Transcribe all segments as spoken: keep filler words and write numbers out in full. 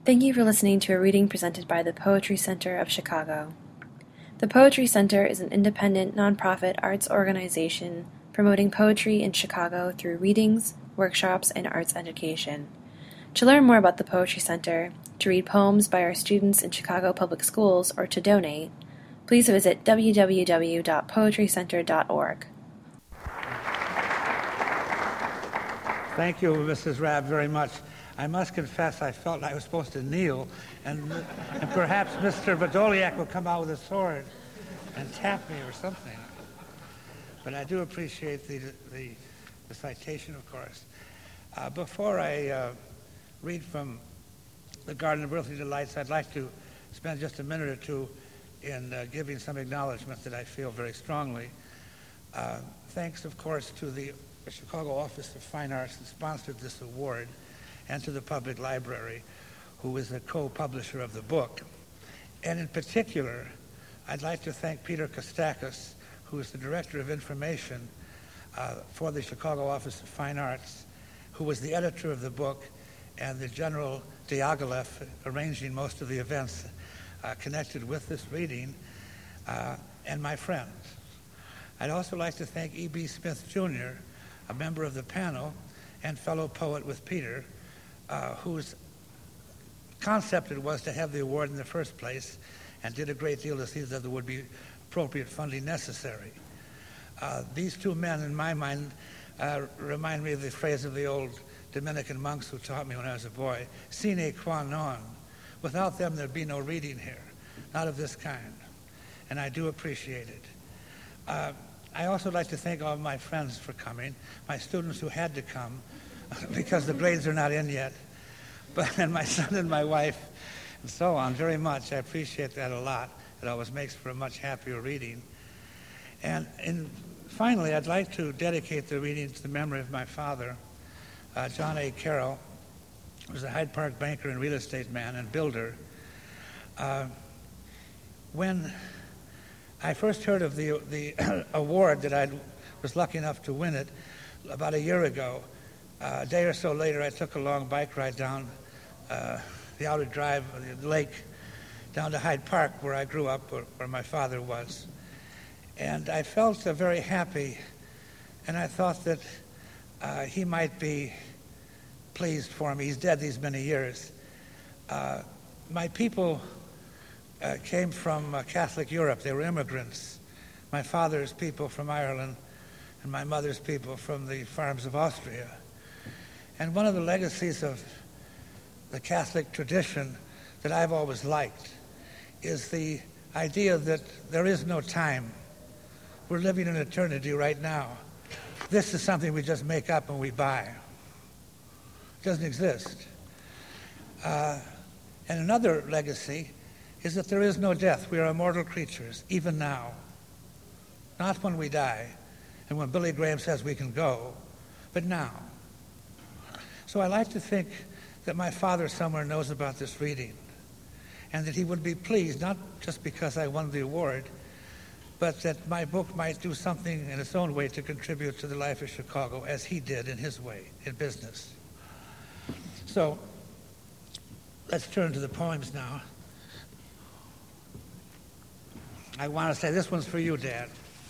Thank you for listening to a reading presented by the Poetry Center of Chicago. The Poetry Center is an independent, nonprofit arts organization promoting poetry in Chicago through readings, workshops, and arts education. To learn more about the Poetry Center, to read poems by our students in Chicago Public Schools, or to donate, please visit w w w dot poetry center dot org. Thank you, Missus Rabb, very much. I must confess I felt I was supposed to kneel, and, and perhaps Mister Badoliak will come out with a sword and tap me or something. But I do appreciate the, the, the citation, of course. Uh, before I uh, read from The Garden of Earthly Delights, I'd like to spend just a minute or two in uh, giving some acknowledgement that I feel very strongly. Uh, thanks, of course, to the Chicago Office of Fine Arts that sponsored this award, and to the Public Library, who is the co-publisher of the book. And in particular, I'd like to thank Peter Kostakis, who is the Director of Information uh, for the Chicago Office of Fine Arts, who was the editor of the book and the General Diaghilev arranging most of the events uh, connected with this reading, uh, and my friends. I'd also like to thank E B Smith Junior, a member of the panel and fellow poet with Peter, Uh, whose concept it was to have the award in the first place, and did a great deal to see that there would be appropriate funding necessary. Uh, these two men, in my mind, uh, remind me of the phrase of the old Dominican monks who taught me when I was a boy, sine qua non. Without them, there'd be no reading here, not of this kind. And I do appreciate it. Uh, I also like to thank all my friends for coming, my students who had to come, because the grades are not in yet, but and my son and my wife, and so on, very much. I appreciate that a lot. It always makes for a much happier reading. And in, finally, I'd like to dedicate the reading to the memory of my father, uh, John A. Carroll, who was a Hyde Park banker and real estate man and builder. Uh, when I first heard of the, the award that I was lucky enough to win it about a year ago, Uh, a day or so later, I took a long bike ride down uh, the outer drive of the lake, down to Hyde Park, where I grew up, where, where my father was. And I felt uh, very happy, and I thought that uh, he might be pleased for me. He's dead these many years. Uh, my people uh, came from uh, Catholic Europe. They were immigrants. My father's people from Ireland, and my mother's people from the farms of Austria. And one of the legacies of the Catholic tradition that I've always liked is the idea that there is no time. We're living in eternity right now. This is something we just make up and we buy. It doesn't exist. Uh, and another legacy is that there is no death. We are immortal creatures, even now. Not when we die, and when Billy Graham says we can go, but now. So I like to think that my father somewhere knows about this reading, and that he would be pleased, not just because I won the award, but that my book might do something in its own way to contribute to the life of Chicago, as he did in his way, in business. So let's turn to the poems now. I want to say this one's for you, Dad.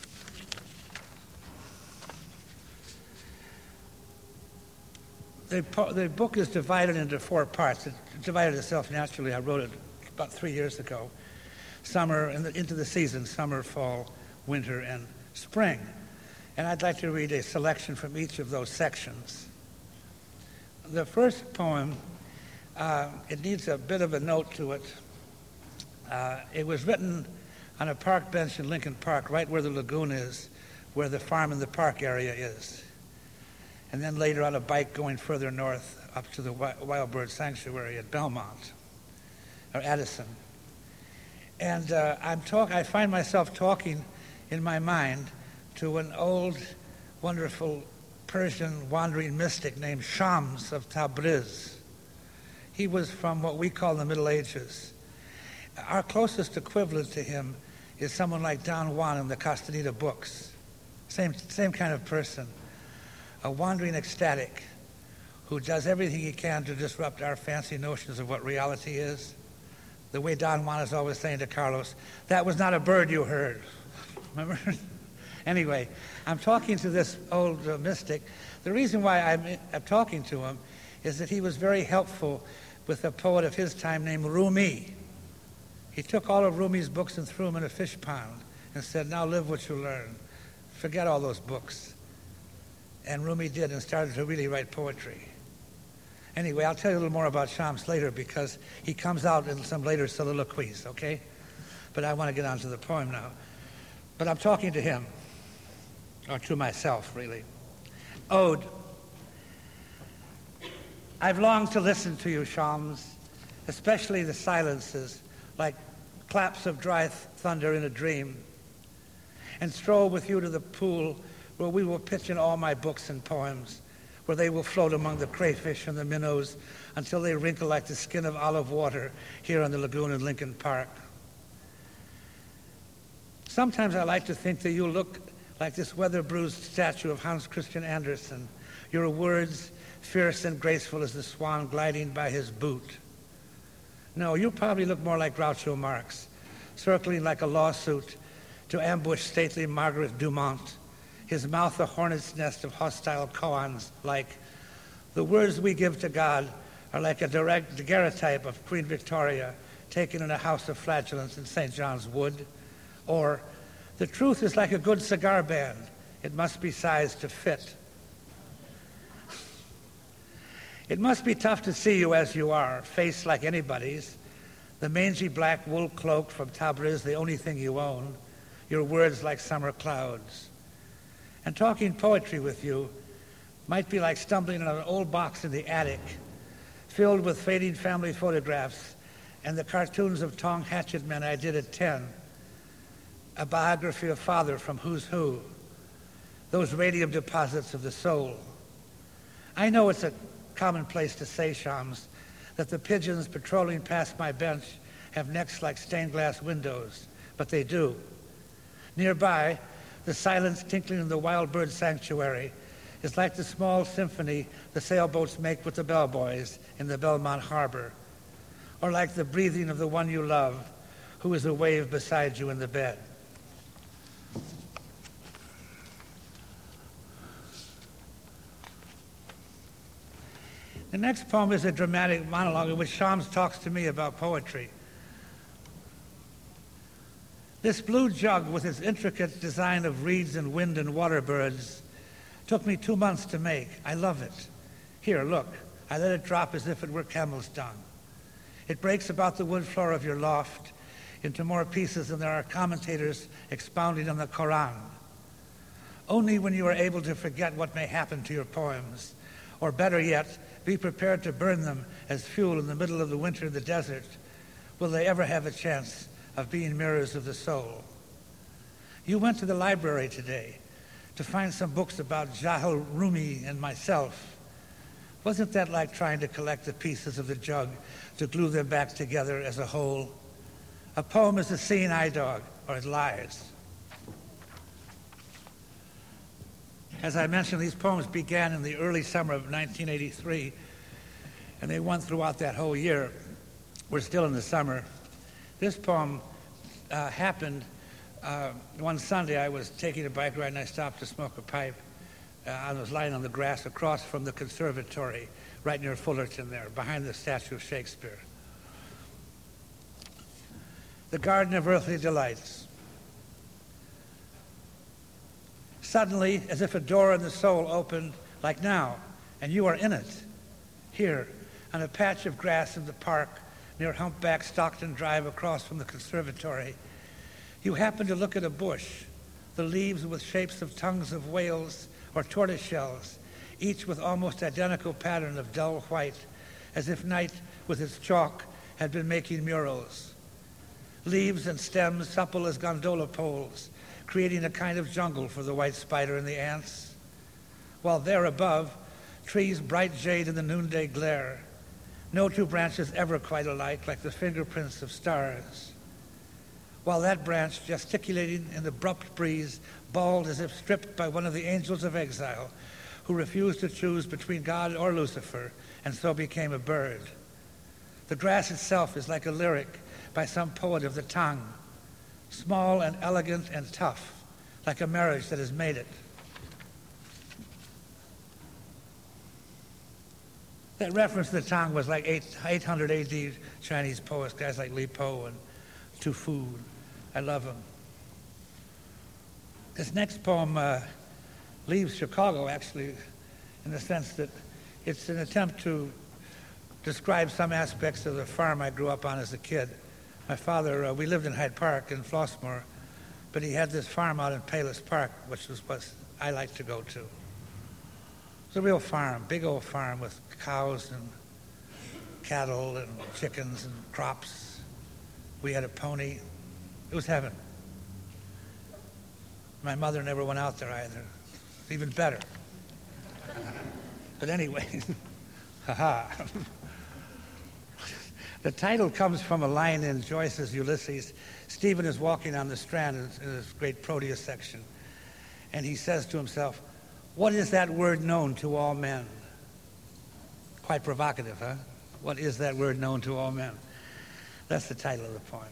The, the book is divided into four parts. It divided itself naturally. I wrote it about three years ago. Summer, and into the seasons, summer, fall, winter, and spring. And I'd like to read a selection from each of those sections. The first poem, uh, it needs a bit of a note to it. Uh, it was written on a park bench in Lincoln Park, right where the lagoon is, where the farm in the park area is. And then later on a bike going further north up to the Wild Bird Sanctuary at Belmont, or Addison. And uh, I'm talk- I find myself talking in my mind to an old, wonderful Persian wandering mystic named Shams of Tabriz. He was from what we call the Middle Ages. Our closest equivalent to him is someone like Don Juan in the Castaneda books. Same, same kind of person. A wandering ecstatic who does everything he can to disrupt our fancy notions of what reality is. The way Don Juan is always saying to Carlos, that was not a bird you heard. Remember? Anyway, I'm talking to this old uh, mystic. The reason why I'm, I'm talking to him is that he was very helpful with a poet of his time named Rumi. He took all of Rumi's books and threw them in a fish pond and said, now live what you learn. Forget all those books. And Rumi did and started to really write poetry. Anyway, I'll tell you a little more about Shams later because he comes out in some later soliloquies, okay? But I want to get on to the poem now. But I'm talking to him, or to myself, really. Ode. I've longed to listen to you, Shams, especially the silences, like claps of dry th- thunder in a dream, and stroll with you to the pool where we will pitch in all my books and poems, where they will float among the crayfish and the minnows until they wrinkle like the skin of olive water here on the lagoon in Lincoln Park. Sometimes I like to think that you look like this weather-bruised statue of Hans Christian Andersen, your words fierce and graceful as the swan gliding by his boot. No, you probably look more like Groucho Marx, circling like a lawsuit to ambush stately Margaret Dumont, his mouth a hornet's nest of hostile koans, like, the words we give to God are like a direct daguerreotype of Queen Victoria taken in a house of flagellants in Saint John's Wood, or, the truth is like a good cigar band, it must be sized to fit. It must be tough to see you as you are, face like anybody's, the mangy black wool cloak from Tabriz, the only thing you own, your words like summer clouds. And talking poetry with you might be like stumbling on an old box in the attic, filled with fading family photographs and the cartoons of Tong Hatchet Men I did at ten, a biography of Father from Who's Who, those radium deposits of the soul. I know it's a commonplace to say, Shams, that the pigeons patrolling past my bench have necks like stained glass windows, but they do. Nearby, the silence tinkling in the wild bird sanctuary is like the small symphony the sailboats make with the bellboys in the Belmont Harbor, or like the breathing of the one you love, who is a wave beside you in the bed. The next poem is a dramatic monologue in which Shams talks to me about poetry. This blue jug with its intricate design of reeds and wind and water birds took me two months to make. I love it. Here, look. I let it drop as if it were camel's dung. It breaks about the wood floor of your loft into more pieces than there are commentators expounding on the Quran. Only when you are able to forget what may happen to your poems, or better yet, be prepared to burn them as fuel in the middle of the winter in the desert, will they ever have a chance of being mirrors of the soul. You went to the library today to find some books about Jahil Rumi and myself. Wasn't that like trying to collect the pieces of the jug to glue them back together as a whole? A poem is a seeing eye dog, or it lies. As I mentioned, these poems began in the early summer of nineteen eighty-three, and they went throughout that whole year. We're still in the summer. This poem uh, happened uh, one Sunday. I was taking a bike ride and I stopped to smoke a pipe. Uh, I was lying on the grass across from the conservatory, right near Fullerton there, behind the statue of Shakespeare. The Garden of Earthly Delights. Suddenly, as if a door in the soul opened, like now, and you are in it, here, on a patch of grass in the park, near humpback Stockton Drive across from the conservatory, you happen to look at a bush, the leaves with shapes of tongues of whales or tortoise shells, each with almost identical pattern of dull white, as if night with its chalk had been making murals. Leaves and stems supple as gondola poles, creating a kind of jungle for the white spider and the ants. While there above, trees bright jade in the noonday glare, no two branches ever quite alike, like the fingerprints of stars. While that branch, gesticulating in the abrupt breeze, bald as if stripped by one of the angels of exile, who refused to choose between God or Lucifer, and so became a bird. The grass itself is like a lyric by some poet of the tongue, small and elegant and tough, like a marriage that has made it. That reference to the Tang was like eight hundred A D Chinese poets, guys like Li Po and Tu Fu. I love them. This next poem uh, leaves Chicago, actually, in the sense that it's an attempt to describe some aspects of the farm I grew up on as a kid. My father, uh, we lived in Hyde Park in Flossmoor, but he had this farm out in Palos Park, which was what I liked to go to. It was a real farm, big old farm with cows and cattle and chickens and crops. We had a pony. It was heaven. My mother never went out there either. Even better. But anyway, haha. The title comes from a line in Joyce's Ulysses. Stephen is walking on the Strand in his great Proteus section, and he says to himself, "What is that word known to all men?" Quite provocative, huh? What is that word known to all men? That's the title of the poem.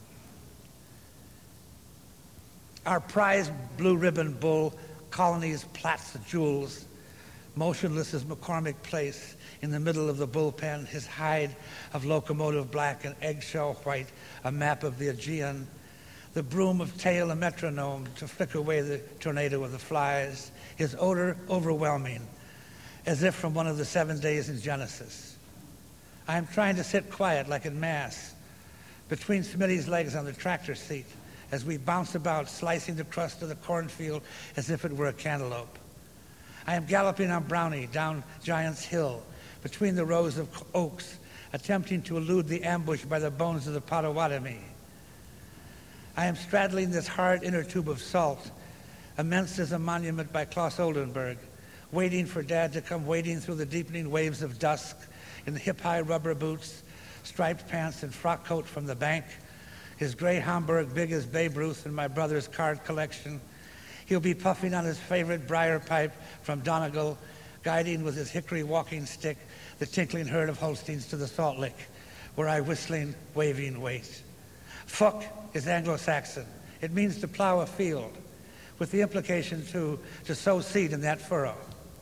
Our prized blue ribbon bull, colonies, plats of jewels, motionless as McCormick Place in the middle of the bullpen, his hide of locomotive black and eggshell white, a map of the Aegean, the broom of tail a metronome to flick away the tornado of the flies, his odor overwhelming, as if from one of the seven days in Genesis. I am trying to sit quiet like in Mass, between Smitty's legs on the tractor seat, as we bounce about, slicing the crust of the cornfield as if it were a cantaloupe. I am galloping on Brownie down Giant's Hill, between the rows of oaks, attempting to elude the ambush by the bones of the Potawatomi. I am straddling this hard inner tube of salt, immense as a monument by Claes Oldenburg, waiting for Dad to come wading through the deepening waves of dusk in the hip-high rubber boots, striped pants, and frock coat from the bank, his gray Hamburg big as Babe Ruth and my brother's card collection. He'll be puffing on his favorite briar pipe from Donegal, guiding with his hickory walking stick the tinkling herd of Holsteins to the Salt Lick, where I whistling, waving, wait. Fuck is Anglo-Saxon. It means to plow a field, with the implication to, to sow seed in that furrow.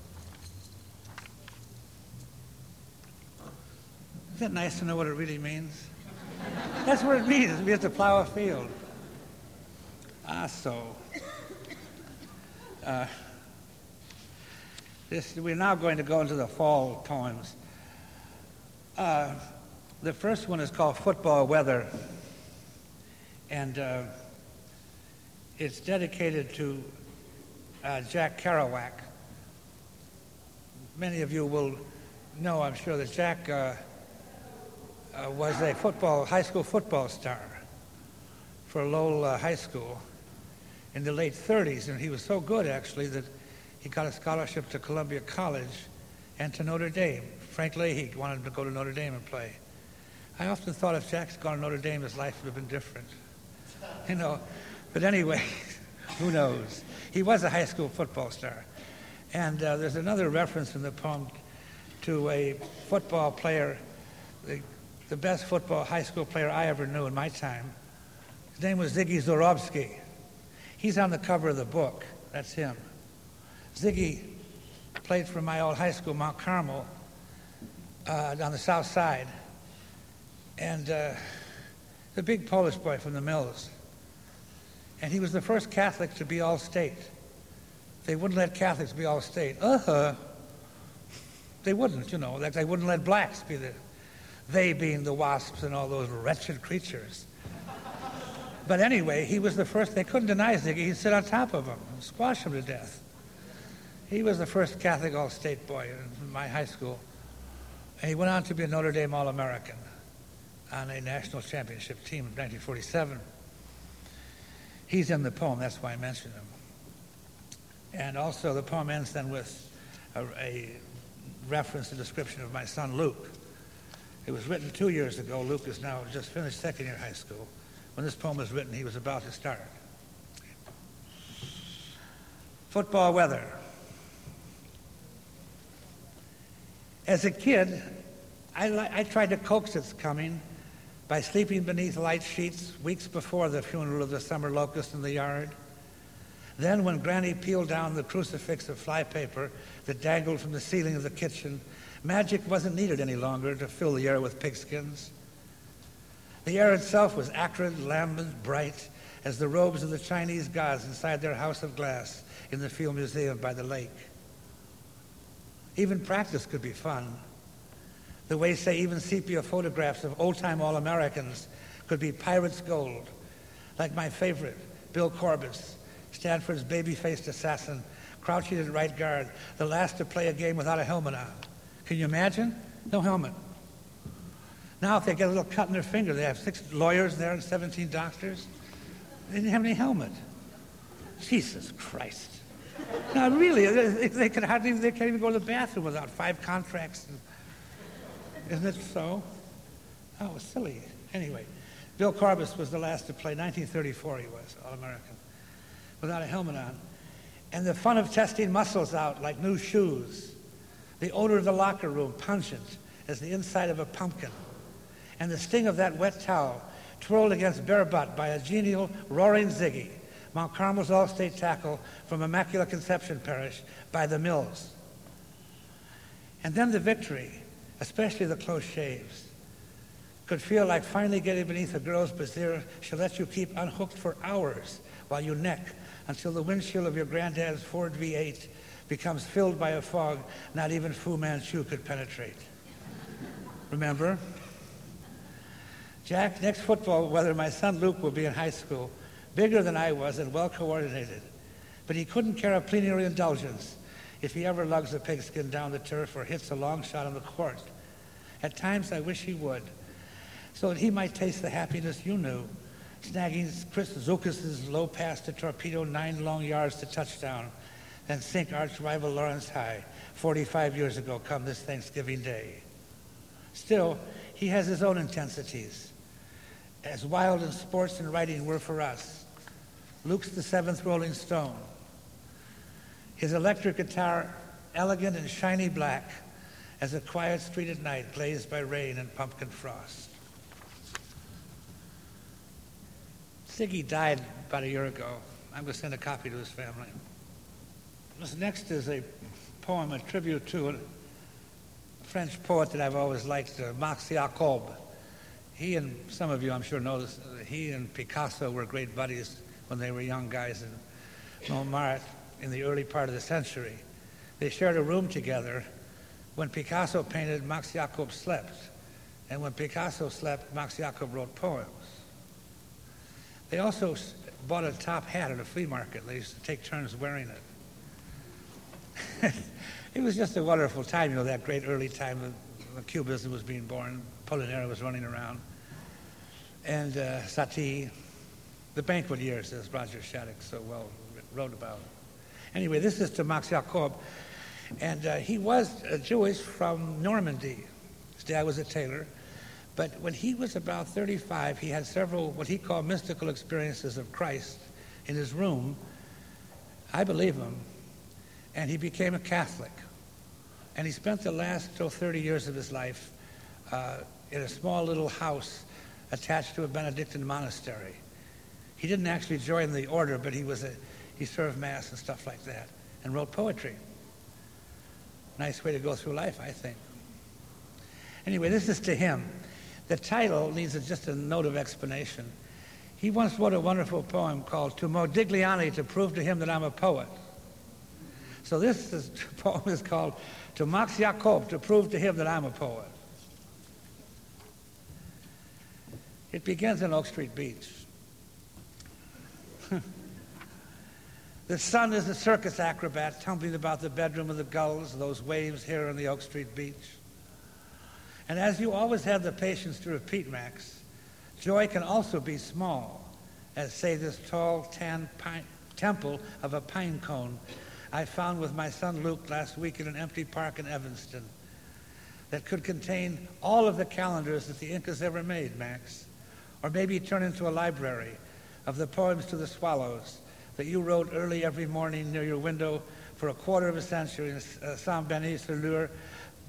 Isn't it nice to know what it really means? That's what it means. It means to plow a field. Ah, so. Uh, this, we're now going to go into the fall poems. Uh, the first one is called Football Weather, and uh, it's dedicated to uh, Jack Kerouac. Many of you will know, I'm sure, that Jack uh, uh, was a football, high school football star for Lowell uh, High School in the late thirties, and he was so good, actually, that he got a scholarship to Columbia College and to Notre Dame. Frank Leahy wanted him to go to Notre Dame and play. I often thought if Jack's gone to Notre Dame, his life would have been different. You know, but anyway, who knows? He was a high school football star. And uh, there's another reference in the poem to a football player, the, the best football high school player I ever knew in my time. His name was Ziggy Zorobsky. He's on the cover of the book. That's him. Ziggy played for my old high school, Mount Carmel, uh, on the south side. And uh, the big Polish boy from the Mills. And he was the first Catholic to be all-state. They wouldn't let Catholics be all-state. Uh-huh. They wouldn't, you know, like they wouldn't let blacks be the, they being the wasps and all those wretched creatures. But anyway, he was the first, they couldn't deny Ziggy, he'd sit on top of him and squash him to death. He was the first Catholic all-state boy in my high school. And he went on to be a Notre Dame All-American on a national championship team in nineteen forty-seven. He's in the poem, that's why I mentioned him. And also the poem ends then with a, a reference and description of my son Luke. It was written two years ago. Luke is now just finished second year high school. When this poem was written, he was about to start. Football Weather. As a kid, I, li- I tried to coax its coming by sleeping beneath light sheets weeks before the funeral of the summer locust in the yard. Then, when Granny peeled down the crucifix of flypaper that dangled from the ceiling of the kitchen, magic wasn't needed any longer to fill the air with pigskins. The air itself was acrid, lambent, bright as the robes of the Chinese gods inside their house of glass in the Field Museum by the lake. Even practice could be fun. The way, say, even sepia photographs of old-time All-Americans could be pirate's gold, like my favorite, Bill Corbis, Stanford's baby-faced assassin, crouching at right guard, the last to play a game without a helmet on. Can you imagine? No helmet. Now, if they get a little cut in their finger, they have six lawyers there and seventeen doctors. They didn't have any helmet. Jesus Christ. Now, really, they, they, could hardly, they can't even go to the bathroom without five contracts. And, isn't it so? Oh, it was silly. Anyway, Bill Corbis was the last to play. nineteen thirty-four he was, All-American, without a helmet on. And the fun of testing muscles out like new shoes. The odor of the locker room, pungent as the inside of a pumpkin. And the sting of that wet towel, twirled against bare butt by a genial, roaring Ziggy, Mount Carmel's all-state tackle from Immaculate Conception Parish by the Mills. And then the victory, especially the close shaves, could feel like finally getting beneath a girl's brassiere. She'll let you keep unhooked for hours while you neck until the windshield of your granddad's Ford V eight becomes filled by a fog not even Fu Manchu could penetrate. Remember? Jack, next football, whether my son Luke will be in high school, bigger than I was and well coordinated, but he couldn't care a plenary indulgence if he ever lugs a pigskin down the turf or hits a long shot on the court. At times I wish he would, so that he might taste the happiness you knew, snagging Chris Zukas's low pass to torpedo nine long yards to touchdown, then sink arch rival Lawrence High forty-five years ago come this Thanksgiving Day. Still, he has his own intensities, as wild as sports and writing were for us. Luke's the seventh Rolling Stone. His electric guitar, elegant and shiny black, as a quiet street at night glazed by rain and pumpkin frost. Ziggy died about a year ago. I'm going to send a copy to his family. This next is a poem, a tribute to a French poet that I've always liked, uh, Max Jacob. He and some of you, I'm sure, know this. Uh, he and Picasso were great buddies when they were young guys in Montmartre in the early part of the century. They shared a room together. When Picasso painted, Max Jacob slept. And when Picasso slept, Max Jacob wrote poems. They also bought a top hat at a flea market. They used to take turns wearing it. It was just a wonderful time, you know, that great early time when Cubism was being born. Apollinaire was running around. And uh, Satie, the banquet years, as Roger Shattuck so well wrote about. Anyway, this is to Max Jacob. And uh, he was uh, Jewish from Normandy. His dad was a tailor. But when he was about thirty-five, he had several what he called mystical experiences of Christ in his room. I believe him. And he became a Catholic. And he spent the last oh, thirty years of his life uh, in a small little house attached to a Benedictine monastery. He didn't actually join the order, but he was a, he served Mass and stuff like that, and wrote poetry. Nice way to go through life, I think. Anyway, this is to him. The title needs a, just a note of explanation. He once wrote a wonderful poem called To Modigliani to Prove to Him That I'm a Poet. So this is, poem is called To Max Jacob to Prove to Him That I'm a Poet. It begins in Oak Street Beach. The sun is a circus acrobat tumbling about the bedroom of the gulls, those waves here on the Oak Street Beach. And as you always have the patience to repeat, Max, joy can also be small, as, say, this tall, tan pine, temple of a pine cone I found with my son Luke last week in an empty park in Evanston that could contain all of the calendars that the Incas ever made, Max, or maybe turn into a library of the poems to the swallows that you wrote early every morning near your window for a quarter of a century in uh, Saint-Denis-sur-Loire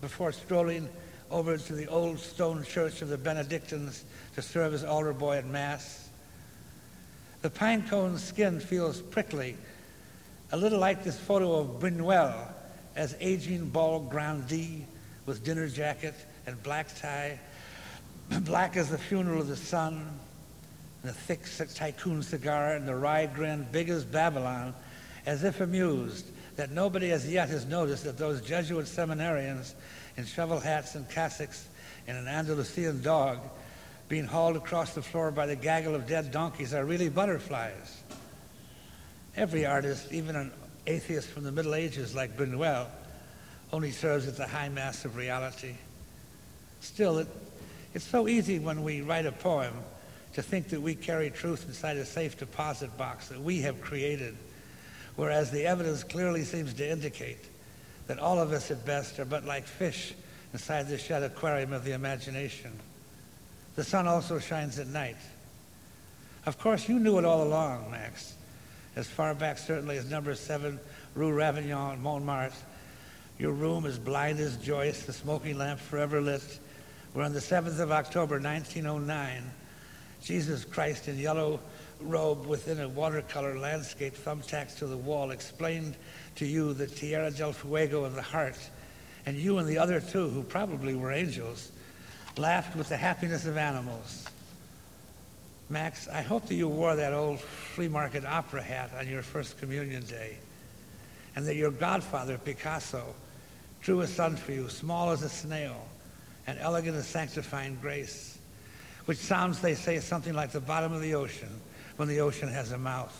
before strolling over to the old stone church of the Benedictines to serve as altar boy at Mass. The pine cone's skin feels prickly, a little like this photo of Buñuel as aging bald grandee with dinner jacket and black tie, black as the funeral of the sun, and a thick tycoon cigar and the wry grin big as Babylon, as if amused that nobody as yet has noticed that those Jesuit seminarians in shovel hats and cassocks and an Andalusian dog being hauled across the floor by the gaggle of dead donkeys are really butterflies. Every artist, even an atheist from the Middle Ages like Buñuel, only serves at the high mass of reality. Still, it, it's so easy when we write a poem to think that we carry truth inside a safe deposit box that we have created, whereas the evidence clearly seems to indicate that all of us at best are but like fish inside the shut aquarium of the imagination. The sun also shines at night. Of course, you knew it all along, Max, as far back certainly as number seven Rue Ravignon, Montmartre. Your room as blind as Joyce, the smoking lamp forever lit, where on the seventh of October, nineteen oh nine, Jesus Christ in yellow robe within a watercolor landscape thumbtacked to the wall explained to you the Tierra del Fuego of the heart, and you and the other two, who probably were angels, laughed with the happiness of animals. Max, I hope that you wore that old flea market opera hat on your first communion day, and that your godfather, Picasso, drew a son for you, small as a snail, and elegant as sanctifying grace, which sounds, they say, something like the bottom of the ocean when the ocean has a mouth.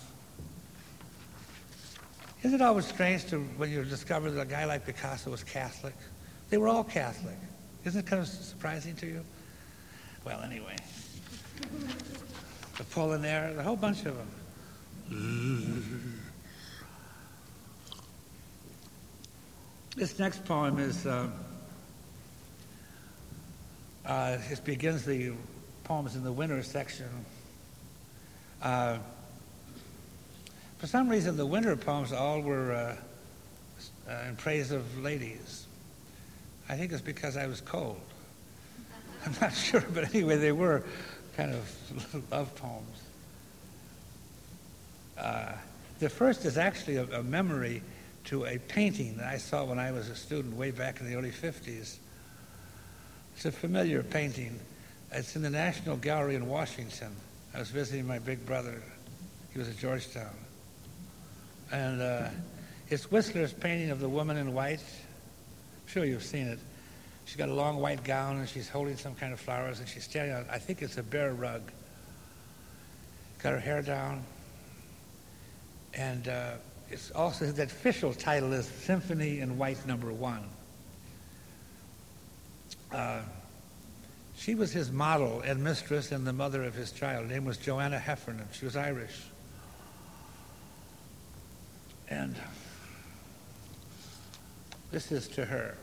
Isn't it always strange to, when you discover that a guy like Picasso was Catholic? They were all Catholic. Isn't it kind of surprising to you? Well, anyway. The Apollinaire, a whole bunch of them. This next poem is, uh, uh, it begins the poems in the winter section. Uh, for some reason, the winter poems all were uh, uh, in praise of ladies. I think it's because I was cold. I'm not sure, but anyway, they were kind of love poems. Uh, the first is actually a, a memory to a painting that I saw when I was a student way back in the early fifties. It's a familiar painting. It's in the National Gallery in Washington. I was visiting my big brother. He was at Georgetown. And uh, it's Whistler's painting of the woman in white. I'm sure you've seen it. She's got a long white gown and she's holding some kind of flowers and she's standing on, I think it's a bear rug. Got her hair down. And uh, it's also, the official title is Symphony in White Number One. Uh, she was his model and mistress and the mother of his child. Her name was Joanna Heffernan. She was Irish. And this is to her.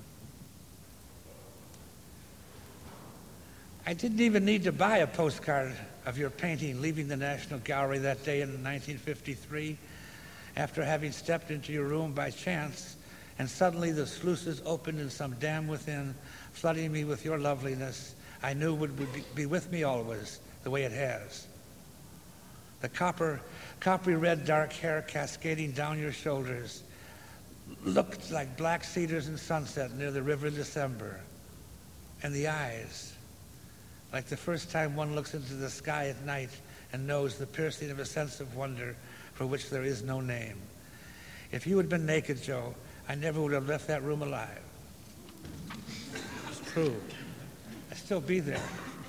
I didn't even need to buy a postcard of your painting leaving the National Gallery that day in nineteen fifty-three, after having stepped into your room by chance, and suddenly the sluices opened and some dam within, flooding me with your loveliness, I knew would, would be, be with me always, the way it has. The copper, coppery red dark hair cascading down your shoulders looked like black cedars in sunset near the river in December. And the eyes, like the first time one looks into the sky at night and knows the piercing of a sense of wonder for which there is no name. If you had been naked, Joe, I never would have left that room alive. It's true. I'd still be there.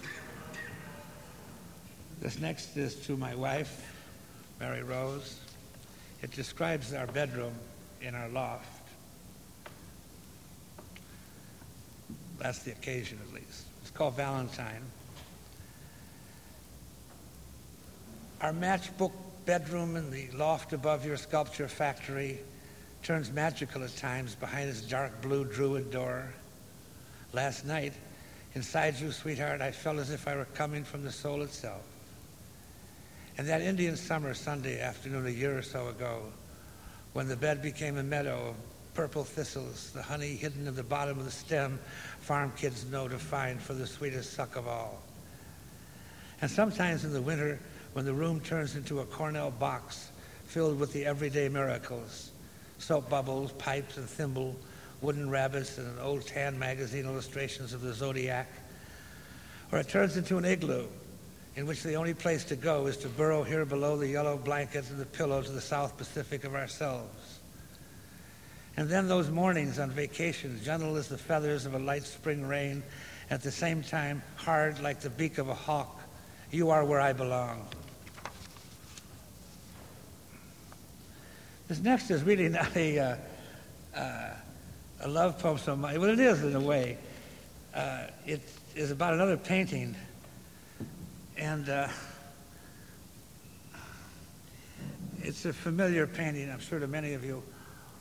This next is to my wife, Mary Rose. It describes our bedroom in our loft. That's the occasion, at least. It's called Valentine. Our matchbook bedroom in the loft above your sculpture factory turns magical at times behind its dark blue druid door. Last night, inside you, sweetheart, I felt as if I were coming from the soul itself. And that Indian summer Sunday afternoon a year or so ago, when the bed became a meadow of purple thistles, the honey hidden in the bottom of the stem, farm kids know to find for the sweetest suck of all. And sometimes in the winter, when the room turns into a Cornell box filled with the everyday miracles, soap bubbles, pipes and thimble, wooden rabbits, and an old tan magazine illustrations of the zodiac, or it turns into an igloo in which the only place to go is to burrow here below the yellow blankets and the pillows of the South Pacific of ourselves. And then those mornings on vacation, gentle as the feathers of a light spring rain, at the same time hard like the beak of a hawk, you are where I belong. This next is really not a, uh, uh, a love poem so much. Well, it is in a way. Uh, it is about another painting. And uh, it's a familiar painting, I'm sure, to many of you.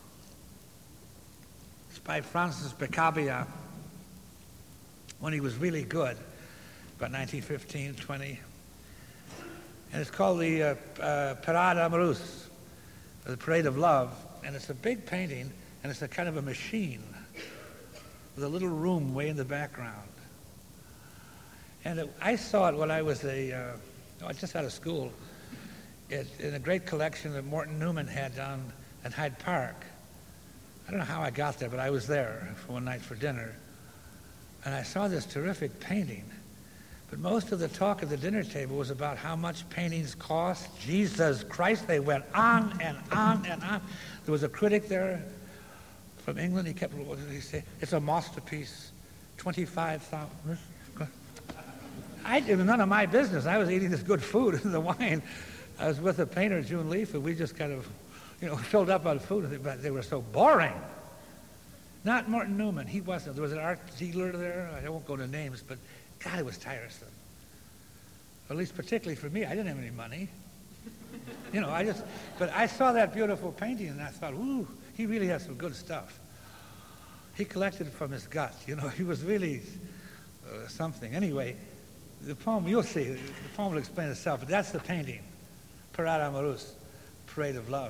It's by Francis Picabia when he was really good, about nineteen fifteen, twenty. And it's called the uh, uh, Parade Amoureuse, the Parade of Love. And it's a big painting, and it's a kind of a machine with a little room way in the background. And it, I saw it when I was a, uh, oh, just out of school, it, in a great collection that Morton Newman had down at Hyde Park. I don't know how I got there, but I was there for one night for dinner. And I saw this terrific painting. But most of the talk at the dinner table was about how much paintings cost. Jesus Christ, they went on and on and on. There was a critic there from England. He kept, what did he say? It's a masterpiece, twenty-five thousand. I, it was none of my business. I was eating this good food and the wine. I was with a painter, June Leaf, and we just kind of, you know, filled up on food, but they were so boring. Not Morton Newman. He wasn't. There was an art dealer there. I won't go into names, but God, it was tiresome. At least particularly for me. I didn't have any money. You know, I just, but I saw that beautiful painting and I thought, ooh, he really has some good stuff. He collected it from his gut. You know, he was really uh, something. Anyway, the poem, you'll see, the poem will explain itself, but that's the painting, Parade Amoureuse, Parade of Love.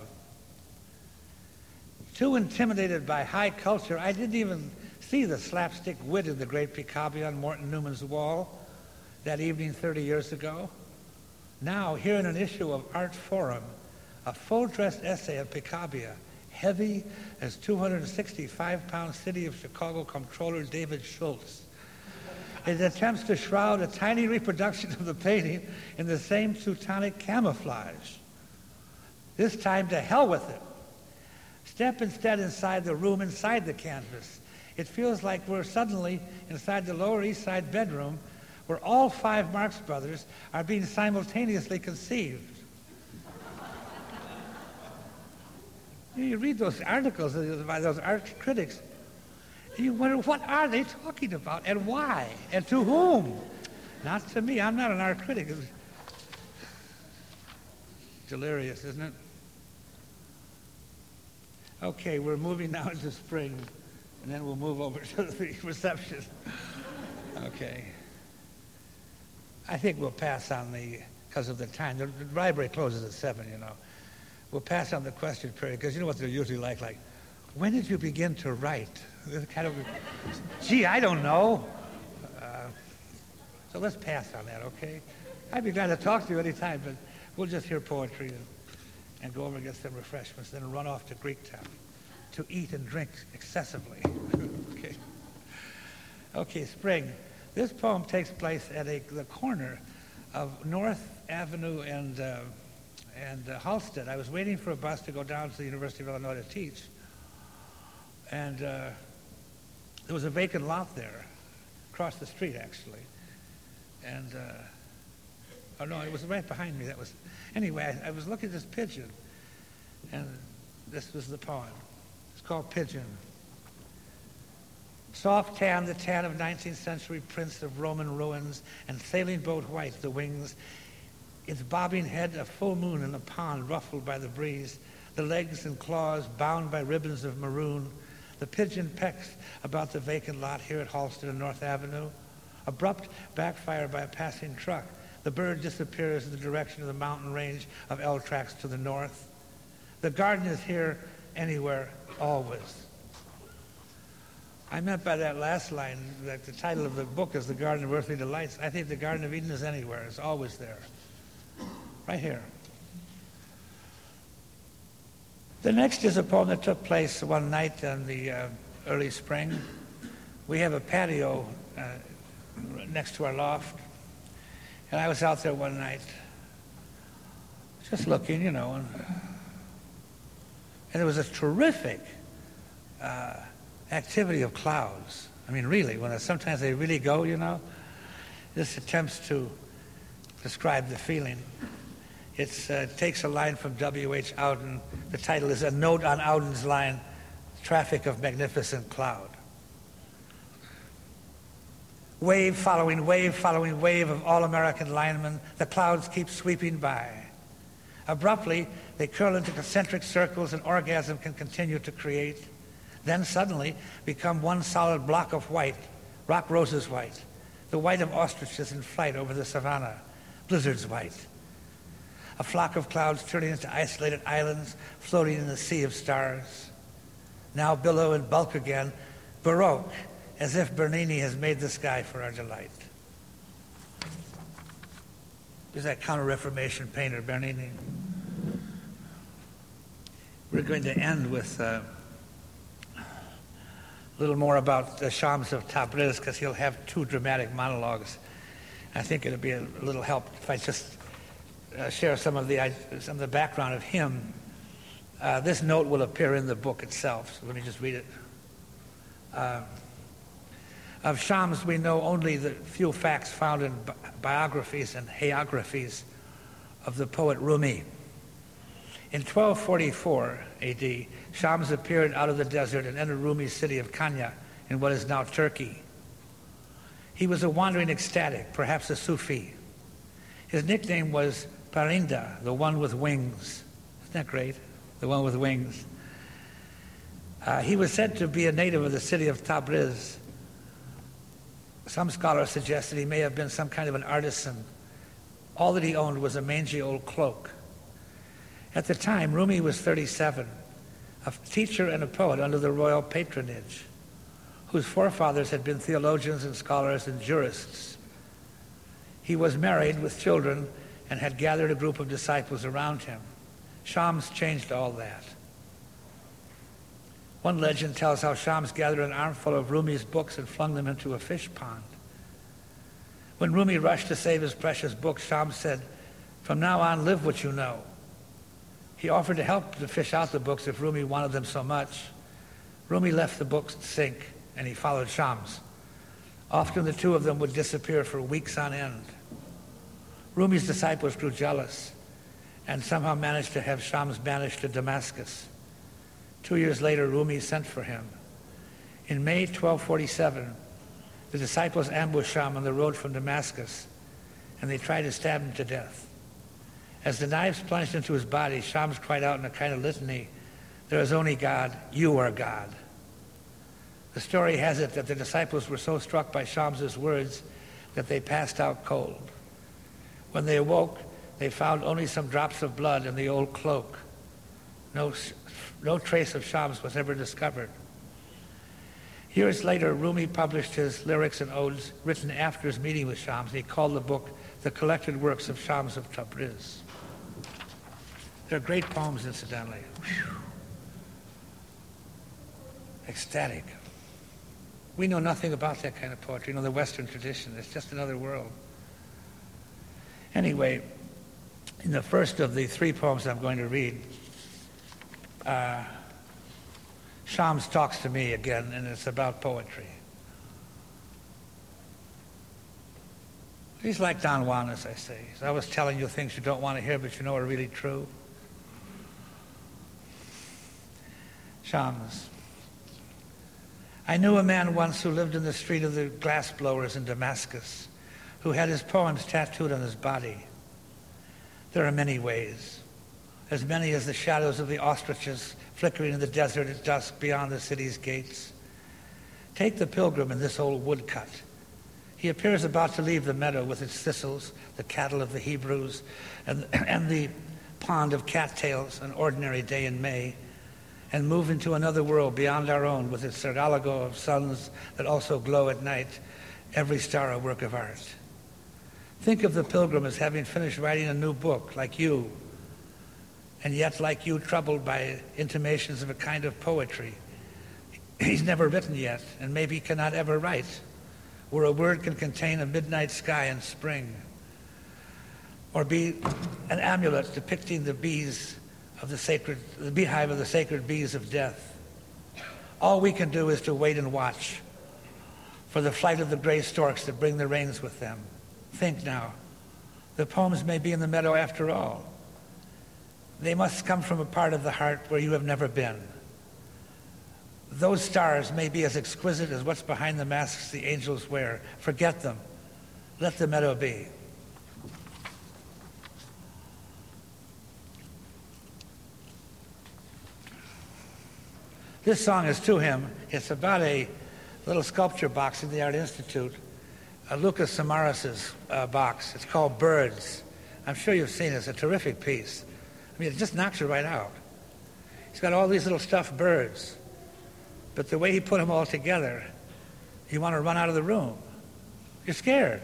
Too intimidated by high culture, I didn't even see the slapstick wit in the great Picabia on Morton Newman's wall that evening thirty years ago. Now, here in an issue of Art Forum, a full-dress essay of Picabia, heavy as two hundred sixty-five pound City of Chicago Comptroller David Schultz. It attempts to shroud a tiny reproduction of the painting in the same Teutonic camouflage. This time, to hell with it. Step instead inside the room, inside the canvas. It feels like we're suddenly inside the Lower East Side bedroom where all five Marx Brothers are being simultaneously conceived. You read those articles by those art critics, and you wonder, what are they talking about, and why, and to whom? Not to me. I'm not an art critic. It's delirious, isn't it? Okay, we're moving now into spring, and then we'll move over to the reception. Okay. I think we'll pass on the, because of the time. The, the library closes at seven, you know. We'll pass on the question period, because you know what they're usually like, like, when did you begin to write? Kind of, gee, I don't know. Uh, so let's pass on that, okay? I'd be glad to talk to you anytime, but we'll just hear poetry and, and go over and get some refreshments, then run off to Greektown to eat and drink excessively. Okay. Okay, spring. This poem takes place at a, the corner of North Avenue and uh, and uh, Halsted. I was waiting for a bus to go down to the University of Illinois to teach, and uh, there was a vacant lot there, across the street actually. And uh, oh no, it was right behind me. That was anyway. I, I was looking at this pigeon, and this was the poem. It's called Pigeon. Soft tan, the tan of nineteenth century prints of Roman ruins, and sailing boat white, the wings. Its bobbing head, a full moon in a pond ruffled by the breeze. The legs and claws bound by ribbons of maroon. The pigeon pecks about the vacant lot here at Halsted and North Avenue. Abrupt backfire by a passing truck. The bird disappears in the direction of the mountain range of L tracks to the north. The garden is here, anywhere, always. I meant by that last line that the title of the book is The Garden of Earthly Delights. I think the Garden of Eden is anywhere. It's always there. Right here. The next is a poem that took place one night in the uh, early spring. We have a patio uh, next to our loft. And I was out there one night just looking, you know, and, and there was a terrific uh, activity of clouds. I mean, really, when it, sometimes they really go, you know. This attempts to describe the feeling. It's, uh, it takes a line from W H Auden. The title is A Note on Auden's Line, Traffic of Magnificent Cloud. Wave following wave following wave of all-American linemen, the clouds keep sweeping by. Abruptly, they curl into concentric circles and orgasm can continue to create. Then suddenly become one solid block of white, rock roses white, the white of ostriches in flight over the savannah, blizzards white. A flock of clouds turning into isolated islands floating in the sea of stars. Now billow and bulk again, baroque, as if Bernini has made the sky for our delight. There's that Counter-Reformation painter, Bernini. We're going to end with uh, a little more about the Shams of Tabriz, because he'll have two dramatic monologues. I think it'll be a little help if I just uh, share some of the some of the background of him. Uh, this note will appear in the book itself, so let me just read it. Uh, Of Shams, we know only the few facts found in bi- biographies and hagiographies of the poet Rumi. In twelve forty-four A D, Shams appeared out of the desert and entered Rumi's city of Konya in what is now Turkey. He was a wandering ecstatic, perhaps a Sufi. His nickname was Parinda, the one with wings. Isn't that great? The one with wings. Uh, he was said to be a native of the city of Tabriz. Some scholars suggest that he may have been some kind of an artisan. All that he owned was a mangy old cloak. At the time, Rumi was thirty-seven, a teacher and a poet under the royal patronage, whose forefathers had been theologians and scholars and jurists. He was married with children and had gathered a group of disciples around him. Shams changed all that. One legend tells how Shams gathered an armful of Rumi's books and flung them into a fish pond. When Rumi rushed to save his precious books, Shams said, "From now on, live what you know." He offered to help to fish out the books if Rumi wanted them so much. Rumi left the books to sink, and he followed Shams. Often the two of them would disappear for weeks on end. Rumi's disciples grew jealous and somehow managed to have Shams banished to Damascus. Two years later, Rumi sent for him. In May twelve forty-seven, the disciples ambushed Shams on the road from Damascus, and they tried to stab him to death. As the knives plunged into his body, Shams cried out in a kind of litany, "There is only God, you are God." The story has it that the disciples were so struck by Shams's words that they passed out cold. When they awoke, they found only some drops of blood in the old cloak. No, no trace of Shams was ever discovered. Years later, Rumi published his lyrics and odes written after his meeting with Shams. He called the book The Collected Works of Shams of Tabriz. They're great poems, incidentally. Whew. Ecstatic. We know nothing about that kind of poetry, you know, the Western tradition. It's just another world. Anyway, in the first of the three poems I'm going to read, uh, Shams talks to me again, and it's about poetry. He's like Don Juan, as I say. He's always telling you things you don't want to hear, but you know are really true. Shams. I knew a man once who lived in the street of the glassblowers in Damascus, who had his poems tattooed on his body. There are many ways, as many as the shadows of the ostriches flickering in the desert at dusk beyond the city's gates. Take the pilgrim in this old woodcut. He appears about to leave the meadow with its thistles, the cattle of the Hebrews, and, and the pond of cattails, an ordinary day in May. and move into another world beyond our own with its archipelago of suns that also glow at night, every star a work of art. Think of the pilgrim as having finished writing a new book, like you, and yet like you, troubled by intimations of a kind of poetry he's never written yet, and maybe cannot ever write, where a word can contain a midnight sky in spring, or be an amulet depicting the bees of the sacred, the beehive of the sacred bees of death. All we can do is to wait and watch for the flight of the gray storks that bring the rains with them. Think now. The poems may be in the meadow after all. They must come from a part of the heart where you have never been. Those stars may be as exquisite as what's behind the masks the angels wear. Forget them. Let the meadow be. This song is to him. It's about a little sculpture box in the Art Institute, uh, Lucas Samaras' uh, box. It's called Birds. I'm sure you've seen it. It's a terrific piece. I mean, it just knocks you right out. He's got all these little stuffed birds. But the way he put them all together, you want to run out of the room. You're scared.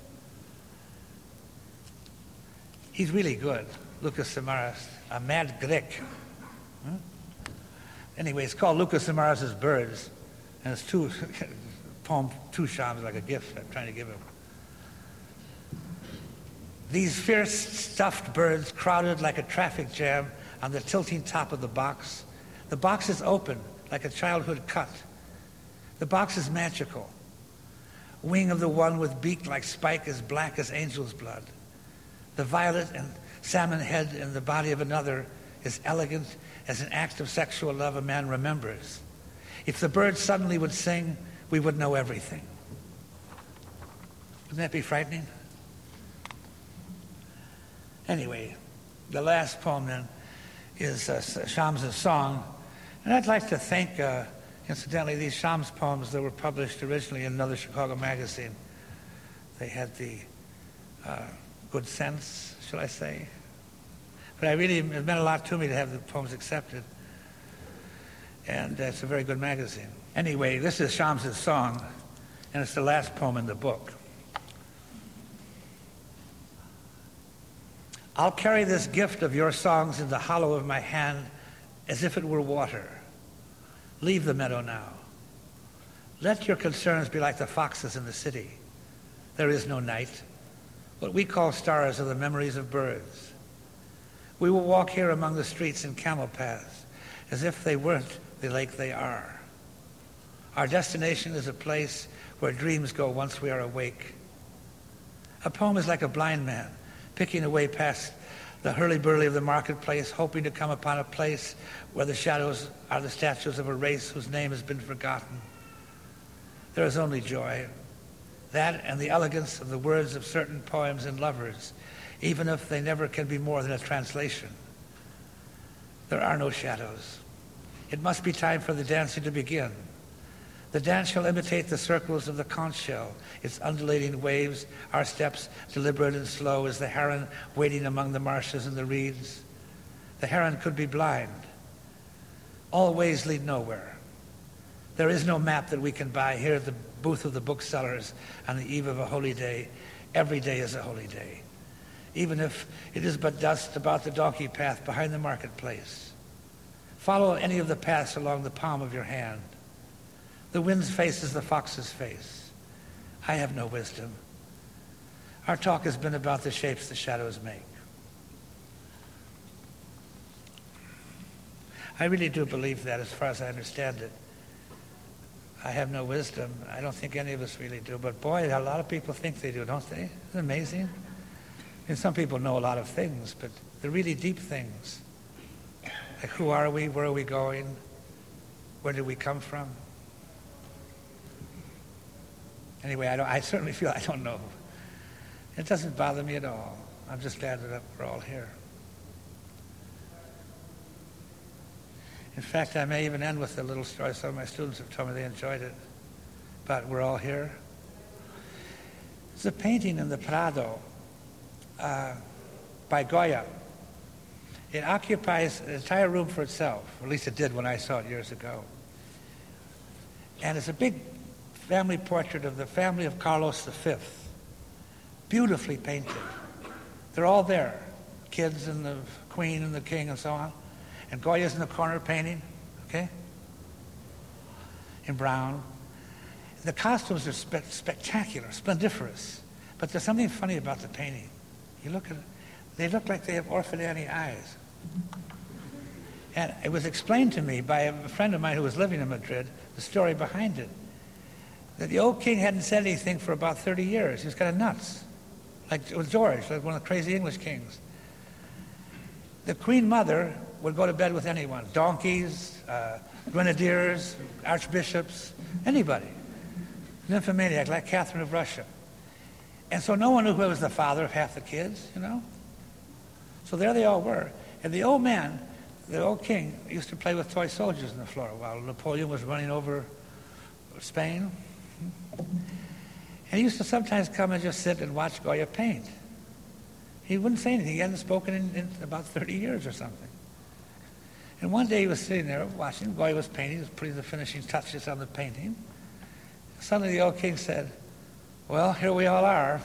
He's really good, Lucas Samaras, a mad Greek. Huh? Anyway, it's called Lucas Samaras' Birds, and it's two poem, two shams, like a gift I'm trying to give him. These fierce stuffed birds crowded like a traffic jam on the tilting top of the box. The box is open like a childhood cut. The box is magical. Wing of the one with beak like spike as black as angel's blood. The violet and salmon head in the body of another is elegant as an act of sexual love a man remembers. If the bird suddenly would sing, we would know everything. Wouldn't that be frightening? Anyway, the last poem then is uh, Shams' song. And I'd like to thank, uh, incidentally, these Shams poems that were published originally in another Chicago magazine. They had the uh, good sense, shall I say. But I really, it meant a lot to me to have the poems accepted. And uh, it's a very good magazine. Anyway, this is Shams' song, and it's the last poem in the book. I'll carry this gift of your songs in the hollow of my hand as if it were water. Leave the meadow now. Let your concerns be like the foxes in the city. There is no night. What we call stars are the memories of birds. We will walk here among the streets and camel paths as if they weren't the lake they are. Our destination is a place where dreams go once we are awake. A poem is like a blind man picking a way past the hurly-burly of the marketplace, hoping to come upon a place where the shadows are the statues of a race whose name has been forgotten. There is only joy. That and the elegance of the words of certain poems and lovers, even if they never can be more than a translation. There are no shadows. It must be time for the dancing to begin. The dance shall imitate the circles of the conch shell, its undulating waves, our steps deliberate and slow as the heron waiting among the marshes and the reeds. The heron could be blind. All ways lead nowhere. There is no map that we can buy here at the booth of the booksellers on the eve of a holy day. Every day is a holy day, even if it is but dust about the donkey path behind the marketplace. Follow any of the paths along the palm of your hand. The wind's face is the fox's face. I have no wisdom. Our talk has been about the shapes the shadows make. I really do believe that as far as I understand it. I have no wisdom. I don't think any of us really do. But boy, a lot of people think they do, don't they? Isn't it amazing? I mean, some people know a lot of things, but the really deep things, like who are we, where are we going, where did we come from? Anyway, I, don't, I certainly feel I don't know. It doesn't bother me at all. I'm just glad that we're all here. In fact, I may even end with a little story. Some of my students have told me they enjoyed it. But we're all here. It's a painting in the Prado uh, by Goya. It occupies an entire room for itself, or at least it did when I saw it years ago. And it's a big family portrait of the family of Carlos the Fifth, beautifully painted. They're all there, kids and the queen and the king and so on. And Goya's in the corner painting, okay, in brown. The costumes are spe- spectacular, splendiferous, but there's something funny about the painting. You look at it, they look like they have Orphan Annie eyes. And it was explained to me by a friend of mine who was living in Madrid, the story behind it, that the old king hadn't said anything for about thirty years. He was kind of nuts, like it was George, like one of the crazy English kings. The queen mother would go to bed with anyone, donkeys, uh, grenadiers, archbishops, anybody. An nymphomaniac like Catherine of Russia. And so no one knew who was the father of half the kids, you know? So there they all were. And the old man, the old king, used to play with toy soldiers on the floor while Napoleon was running over Spain. And he used to sometimes come and just sit and watch Goya paint. He wouldn't say anything. He hadn't spoken in, in about thirty years or something. And one day he was sitting there watching. Goya was painting. He was putting the finishing touches on the painting. Suddenly the old king said, "Well, here we all are."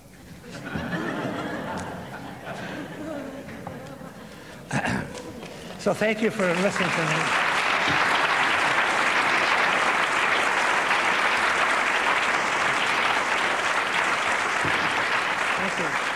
So thank you for listening to me. Thank you.